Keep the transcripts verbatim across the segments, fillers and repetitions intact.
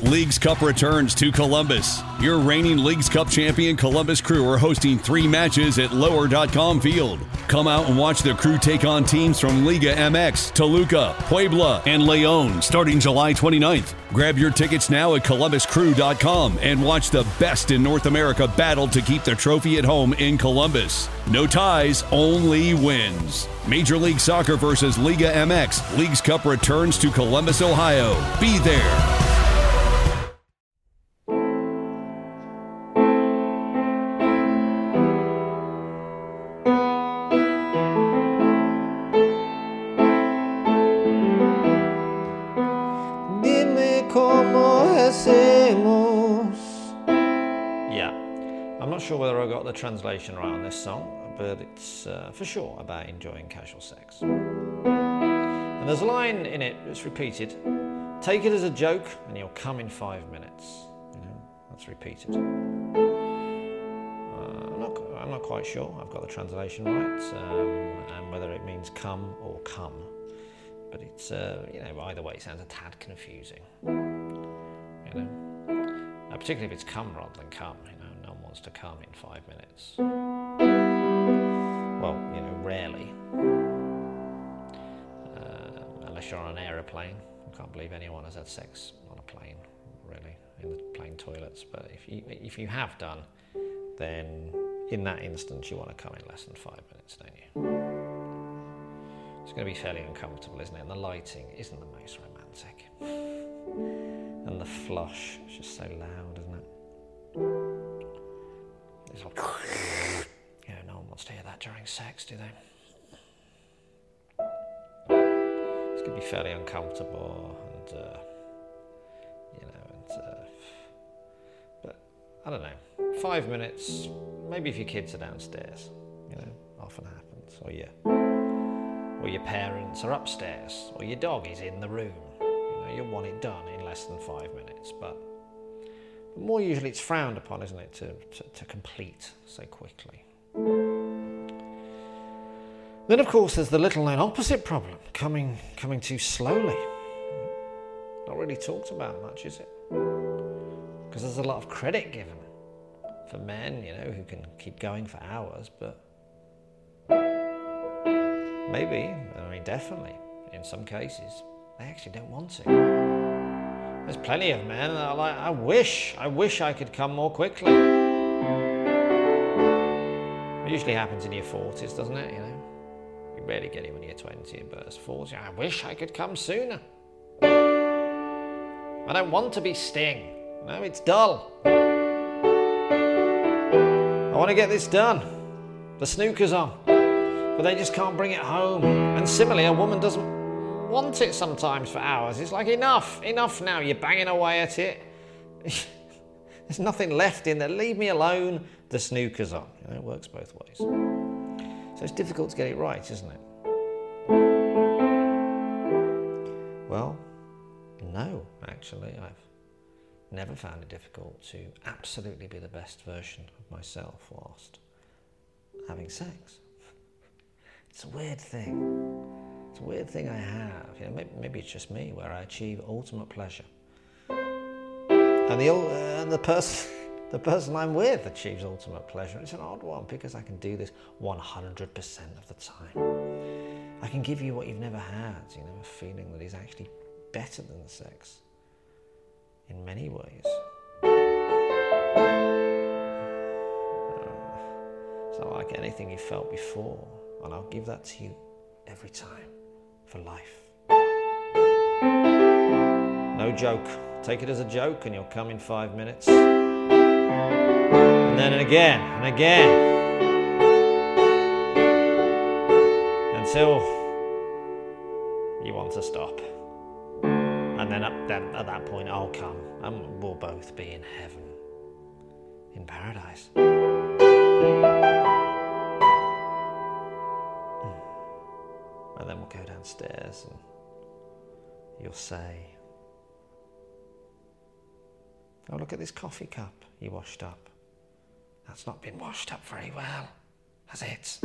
Leagues Cup returns to Columbus. Your reigning Leagues Cup champion Columbus Crew are hosting three matches at lower dot com Field. Come out and watch the Crew take on teams from Liga M X, Toluca, Puebla, and León starting July twenty-ninth. Grab your tickets now at columbus crew dot com and watch the best in North America battle to keep the trophy at home in Columbus. No ties, only wins. Major League Soccer versus Liga M X. Leagues Cup returns to Columbus, Ohio. Be there. Sure whether I got the translation right on this song, but it's uh, for sure about enjoying casual sex. And there's a line in it that's repeated: take it as a joke and you'll come in five minutes. You know, that's repeated. Uh, I'm, not, I'm not quite sure I've got the translation right, um, and whether it means come or come, but it's, uh, you know, either way it sounds a tad confusing. You know, uh, particularly if it's come rather than come, you know. Wants to come in five minutes. Well, you know, rarely. Uh, unless you're on an aeroplane. I can't believe anyone has had sex on a plane, really, in the plane toilets. But if you if you have done, then in that instance you want to come in less than five minutes, don't you? It's going to be fairly uncomfortable, isn't it? And the lighting isn't the most romantic. And the flush is just so loud, isn't it? It's like, you know, no one wants to hear that during sex, do they? It's going to be fairly uncomfortable, and uh, you know, and uh, but I don't know. Five minutes, maybe if your kids are downstairs, you know, often happens, or your or your parents are upstairs, or your dog is in the room. You know, you'll want it done in less than five minutes, but. More usually it's frowned upon, isn't it, to, to, to complete so quickly. Then, of course, there's the little-known opposite problem, coming coming too slowly. Not really talked about much, is it? Because there's a lot of credit given for men, you know, who can keep going for hours, but maybe, I mean, definitely, in some cases, they actually don't want to. There's plenty of men that are like, I wish, I wish I could come more quickly. It usually happens in your forties, doesn't it? You know, you rarely get it when you're twenty, but as forty, I wish I could come sooner. I don't want to be Sting. No, it's dull. I want to get this done. The snooker's on, but they just can't bring it home. And similarly, a woman doesn't want it sometimes for hours. It's like, enough, enough now. You're banging away at it. There's nothing left in there. Leave me alone. The snooker's on. You know, it works both ways. So it's difficult to get it right, isn't it? Well, no, actually. I've never found it difficult to absolutely be the best version of myself whilst having sex. It's a weird thing. It's a weird thing I have. You know, maybe, maybe it's just me, where I achieve ultimate pleasure, and the uh, and the person the person I'm with achieves ultimate pleasure. It's an odd one because I can do this one hundred percent of the time. I can give you what you've never had. You know, a feeling that is actually better than the sex in many ways. It's not like anything you felt before, and I'll give that to you every time. For life. No joke. Take it as a joke and you'll come in five minutes. And then again and again. Until you want to stop. And then at, then at that point I'll come and we'll both be in heaven. In paradise. And then we'll go downstairs and you'll say, oh, look at this coffee cup you washed up. That's not been washed up very well, has it?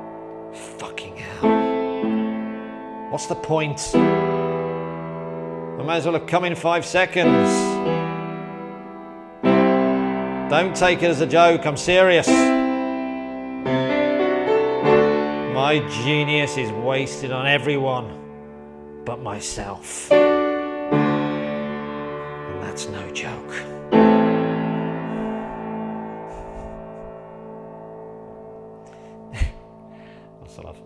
Fucking hell. What's the point? I might as well have come in five seconds. Don't take it as a joke, I'm serious. My genius is wasted on everyone but myself. And that's no joke. That's enough.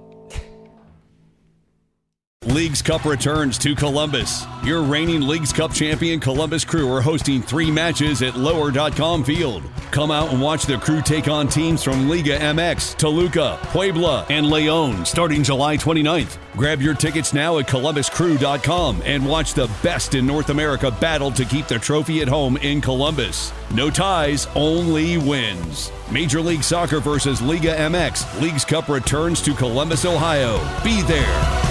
Leagues Cup returns to Columbus. Your reigning Leagues Cup champion Columbus Crew are hosting three matches at lower dot com Field. Come out and watch the Crew take on teams from Liga M X, Toluca, Puebla, and León starting July twenty-ninth. Grab your tickets now at columbus crew dot com and watch the best in North America battle to keep the trophy at home in Columbus. No ties, only wins. Major League Soccer versus Liga M X. Leagues Cup returns to Columbus, Ohio. Be there.